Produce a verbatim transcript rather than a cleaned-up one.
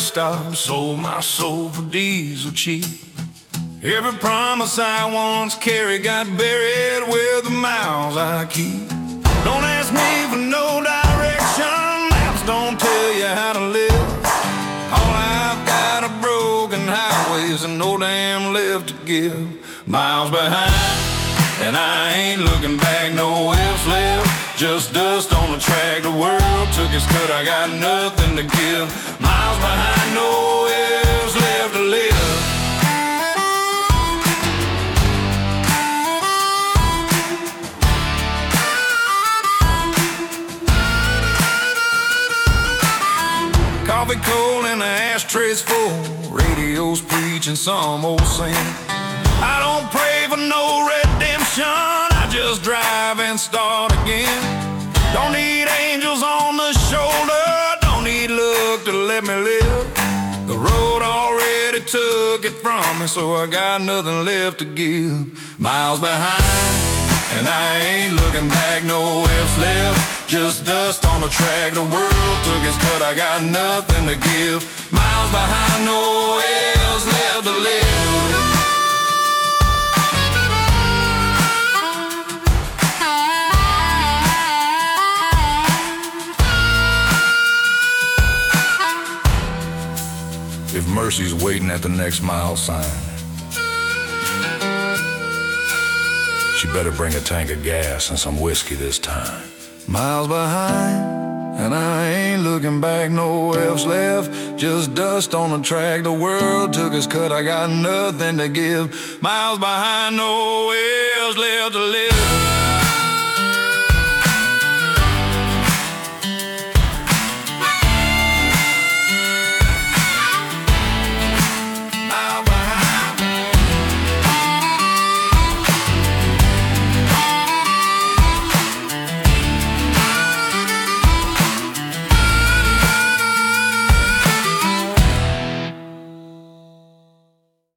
stop, sold my soul for diesel cheap. Every promise I once carried got buried with the miles I keep. Don't ask me for no direction, maps don't tell you how to live. All I've got are broken highways and no damn lift to give. Miles behind, and I ain't looking back, no ifs left. Just dust on the track, the world took its cut, I got nothing to give. Miles behind, no ifs left to live. Coffee cold and the ashtrays full, radios preaching some old sin. I don't pray for no redemption, I just drive and start again. Don't need angels on the shoulder, don't need luck to let me live. The road already took it from me, so I got nothing left to give. Miles behind, and I ain't looking back, no ifs left. Just dust on the track, the world took its cut, I got nothing to give. Miles behind, no ifs left to live. If Mercy's waiting at the next mile sign, she better bring a tank of gas and some whiskey this time. Miles behind, and I ain't looking back, no ifs left. Just dust on the track, the world took its cut, I got nothing to give. Miles behind, no ifs left to live.